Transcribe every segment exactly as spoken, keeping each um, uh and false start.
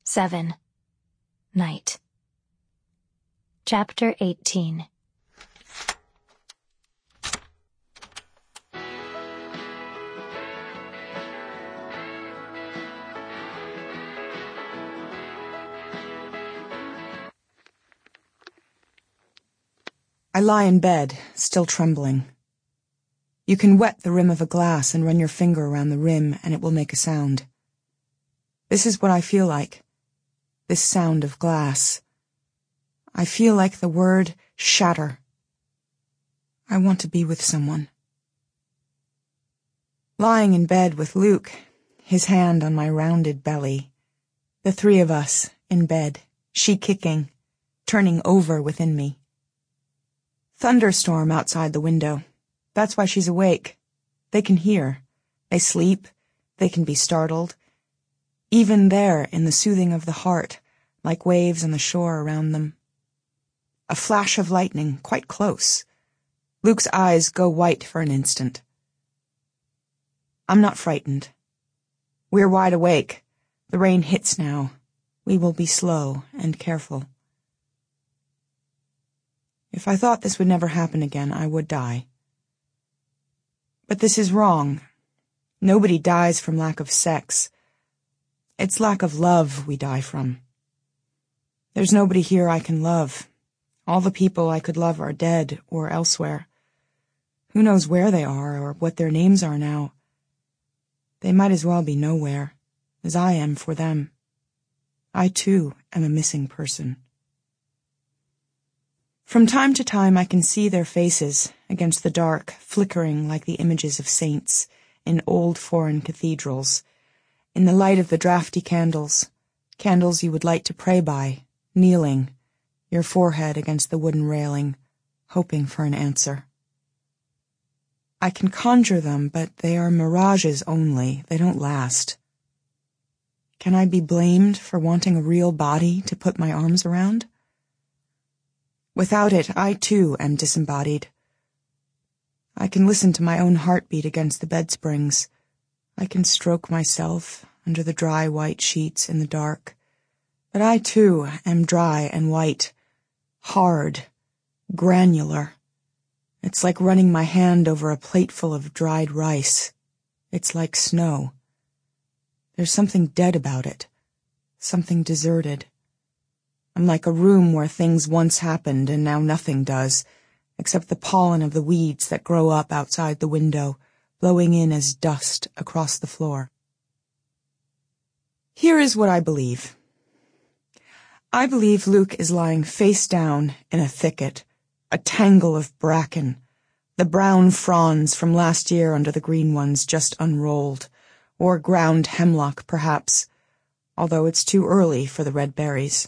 Seven. Night. Chapter eighteen. I lie in bed, still trembling. You can wet the rim of a glass and run your finger around the rim and it will make a sound. This is what I feel like. This sound of glass. I feel like the word shatter. I want to be with someone. Lying in bed with Luke, his hand on my rounded belly. The three of us in bed, she kicking, turning over within me. Thunderstorm outside the window. That's why she's awake. They can hear. They sleep. They can be startled. Even there, in the soothing of the heart, like waves on the shore around them. A flash of lightning, quite close. Luke's eyes go white for an instant. I'm not frightened. We're wide awake. The rain hits now. We will be slow and careful. If I thought this would never happen again, I would die. But this is wrong. Nobody dies from lack of sex. It's lack of love we die from. There's nobody here I can love. All the people I could love are dead or elsewhere. Who knows where they are or what their names are now? They might as well be nowhere, as I am for them. I, too, am a missing person. From time to time I can see their faces against the dark, flickering like the images of saints in old foreign cathedrals, in the light of the drafty candles, candles you would light to pray by, kneeling, your forehead against the wooden railing, hoping for an answer. I can conjure them, but they are mirages only, they don't last. Can I be blamed for wanting a real body to put my arms around? Without it, I too am disembodied. I can listen to my own heartbeat against the bed springs. I can stroke myself under the dry white sheets in the dark. But I too am dry and white, hard, granular. It's like running my hand over a plateful of dried rice. It's like snow. There's something dead about it, something deserted. I'm like a room where things once happened and now nothing does, except the pollen of the weeds that grow up outside the window, blowing in as dust across the floor. Here is what I believe. I believe Luke is lying face down in a thicket, a tangle of bracken, the brown fronds from last year under the green ones just unrolled, or ground hemlock perhaps, although it's too early for the red berries.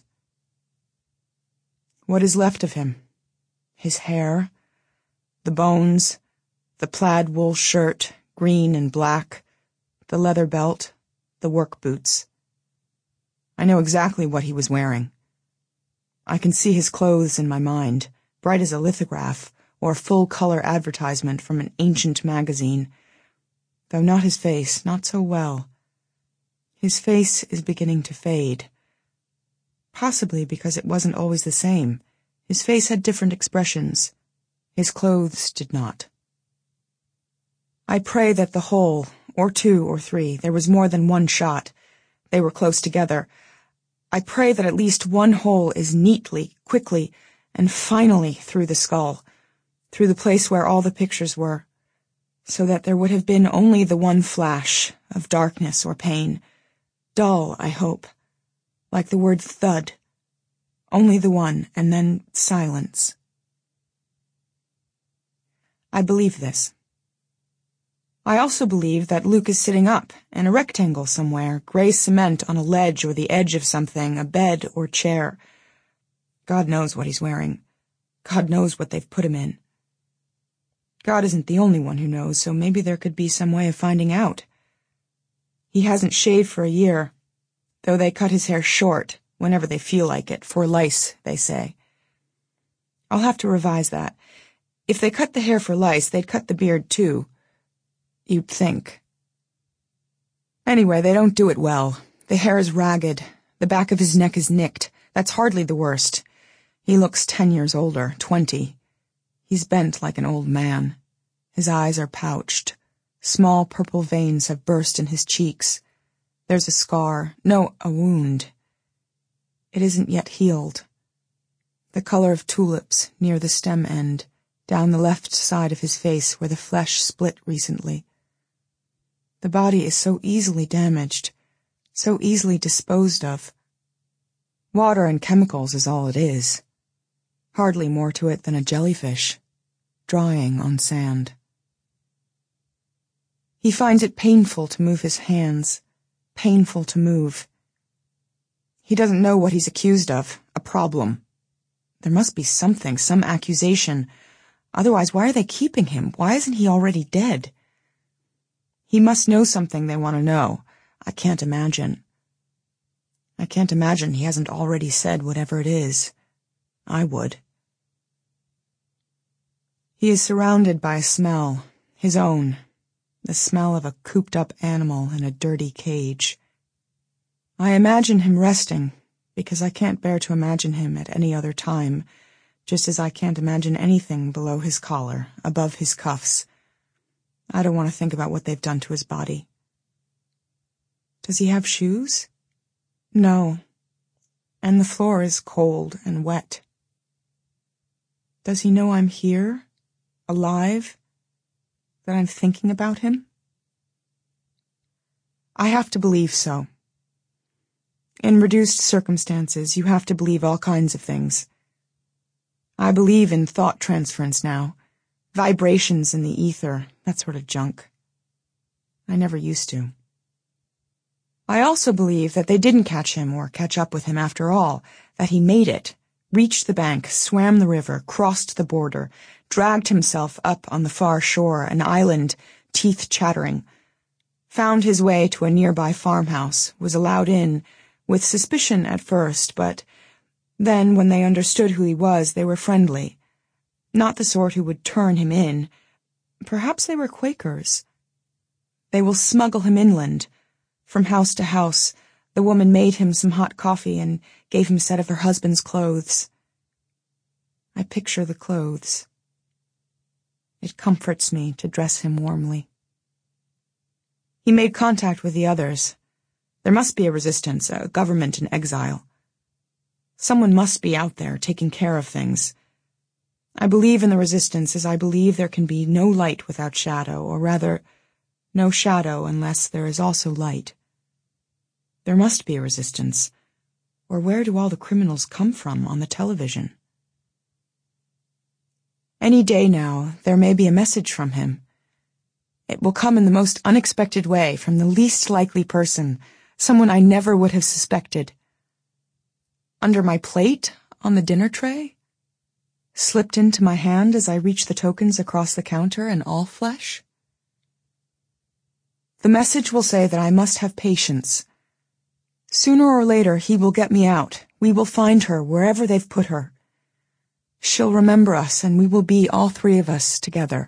What is left of him? His hair, the bones, the plaid wool shirt, green and black, the leather belt, the work boots. I know exactly what he was wearing. I can see his clothes in my mind, bright as a lithograph or full-color advertisement from an ancient magazine, though not his face, not so well. His face is beginning to fade. Possibly because it wasn't always the same. His face had different expressions. His clothes did not. I pray that the hole, or two or three, there was more than one shot. They were close together. I pray that at least one hole is neatly, quickly, and finally through the skull, through the place where all the pictures were, so that there would have been only the one flash of darkness or pain, dull, I hope, like the word thud, only the one, and then silence. I believe this. I also believe that Luke is sitting up in a rectangle somewhere, gray cement on a ledge or the edge of something, a bed or chair. God knows what he's wearing. God knows what they've put him in. God isn't the only one who knows, so maybe there could be some way of finding out. He hasn't shaved for a year, though they cut his hair short, whenever they feel like it, for lice, they say. I'll have to revise that. If they cut the hair for lice, they'd cut the beard too. You'd think. Anyway, they don't do it well. The hair is ragged, The back of his neck is nicked. That's hardly the worst. He looks ten years older, twenty. He's bent like an old man. His eyes are pouched. Small purple veins have burst in his cheeks. There's a scar, no, a wound. It isn't yet healed. The color of tulips near the stem end, down the left side of his face where the flesh split recently. The body is so easily damaged, so easily disposed of. Water and chemicals is all it is. Hardly more to it than a jellyfish, drying on sand. He finds it painful to move his hands, painful to move. He doesn't know what he's accused of, a problem. There must be something, some accusation. Otherwise, why are they keeping him? Why isn't he already dead? He must know something they want to know. I can't imagine. I can't imagine he hasn't already said whatever it is. I would. He is surrounded by a smell, his own, the smell of a cooped-up animal in a dirty cage. I imagine him resting, because I can't bear to imagine him at any other time, just as I can't imagine anything below his collar, above his cuffs. I don't want to think about what they've done to his body. Does he have shoes? No. And the floor is cold and wet. Does he know I'm here, alive, that I'm thinking about him? I have to believe so. In reduced circumstances, you have to believe all kinds of things. I believe in thought transference now, vibrations in the ether, that sort of junk. I never used to. I also believe that they didn't catch him or catch up with him after all, that he made it, reached the bank, swam the river, crossed the border, dragged himself up on the far shore, an island, teeth chattering, found his way to a nearby farmhouse, was allowed in, with suspicion at first, but then, when they understood who he was, they were friendly. Not the sort who would turn him in. Perhaps they were Quakers. They will smuggle him inland. From house to house, the woman made him some hot coffee and gave him a set of her husband's clothes. I picture the clothes. It comforts me to dress him warmly. He made contact with the others. There must be a resistance, a government in exile. Someone must be out there taking care of things. I believe in the resistance as I believe there can be no light without shadow, or rather, no shadow unless there is also light. There must be a resistance, or where do all the criminals come from on the television? Any day now, there may be a message from him. It will come in the most unexpected way, from the least likely person, someone I never would have suspected. Under my plate, on the dinner tray? Slipped into my hand as I reach the tokens across the counter in all flesh? The message will say that I must have patience. Sooner or later, he will get me out. We will find her wherever they've put her. She'll remember us, and we will be, all three of us, together.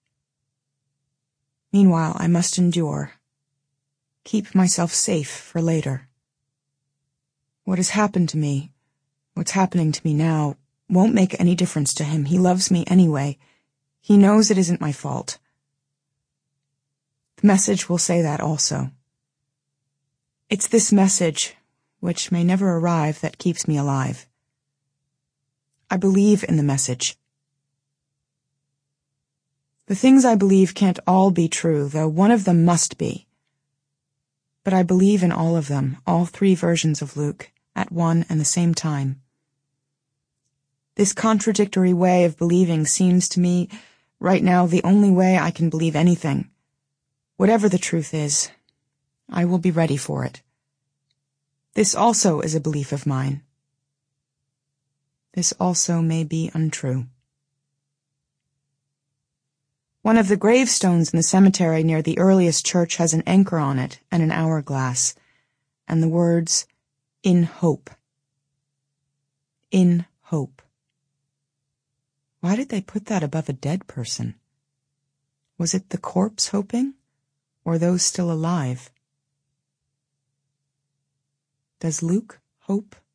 Meanwhile, I must endure. Keep myself safe for later. What has happened to me, what's happening to me now, won't make any difference to him. He loves me anyway. He knows it isn't my fault. The message will say that also. It's this message, which may never arrive, that keeps me alive. I believe in the message. The things I believe can't all be true, though one of them must be. But I believe in all of them, all three versions of Luke, at one and the same time. This contradictory way of believing seems to me, right now, the only way I can believe anything. Whatever the truth is, I will be ready for it. This also is a belief of mine. This also may be untrue. One of the gravestones in the cemetery near the earliest church has an anchor on it and an hourglass, and the words, "In hope." In hope. Why did they put that above a dead person? Was it the corpse hoping, or those still alive? Does Luke hope?